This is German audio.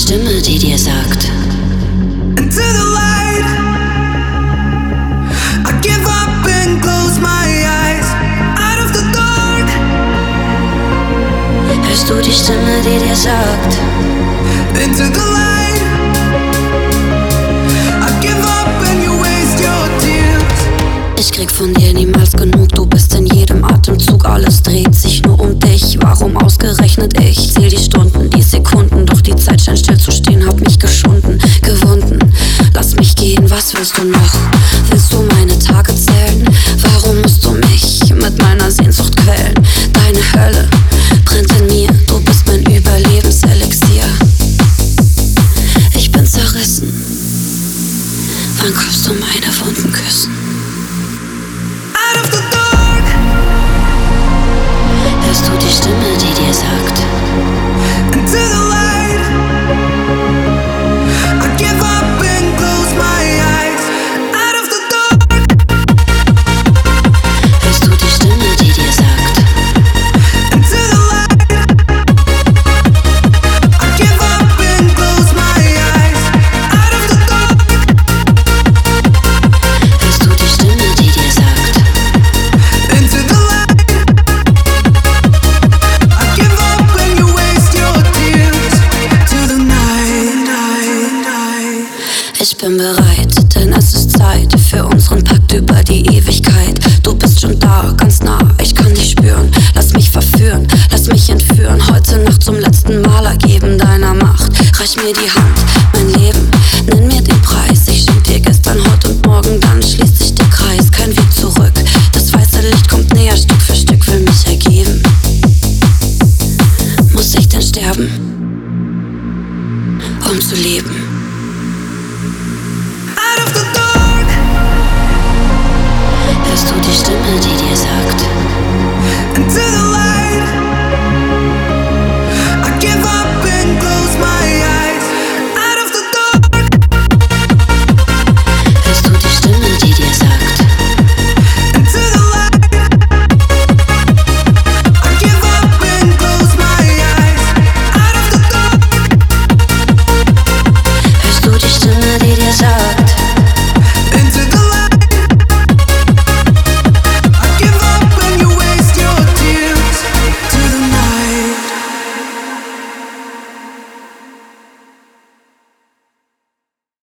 Stimme, die dir sagt: Into the light, I give up and close my eyes. Out of the dark. Hörst du die Stimme, die dir sagt: Into the light, I give up and you waste your tears. Ich krieg von dir niemals genug, du bist in jedem Atemzug, alles dreht sich nur um dich. Warum ausgerechnet ich? Zähl die Stunden, die Sekunden, doch die Zeit scheint still zu stehen, hab mich geschunden, gewunden. Lass mich gehen, was willst du noch? Willst du meine Tage zählen? Warum musst du mich mit meiner Sehnsucht quälen? Deine Hölle brennt in mir, du bist mein Überlebenselixier. Ich bin zerrissen, wann kommst du meine Wunden küssen? Out of the dark, Hörst du die Stimme, die dir sagt: into the light, I give up and close my eyes. Out of the dark, Hörst du die Stimme, die dir sagt: into the light, I give up and close my eyes. Out of the dark, Hörst du die Stimme, die dir sagt: into the light, I give up and you waste your tears. To the night, night, night. Ich bin bereit, denn es ist Zeit für unseren Pakt über die Ewigkeit. Du bist schon da, ganz nah, ich kann dich spüren. Lass mich verführen, lass mich entführen. Heute Nacht zum letzten Mal ergeben deiner Macht. Reich mir die Hand, mein Leben, nenn mir den Preis. Ich schenk dir gestern, heute und morgen, dann schließt sich der Kreis. Kein Weg zurück, das weiße Licht kommt näher, Stück für Stück will mich ergeben. Muss ich denn sterben, um zu leben? Out of the dark, Hörst du die Stimme, die dir sagt: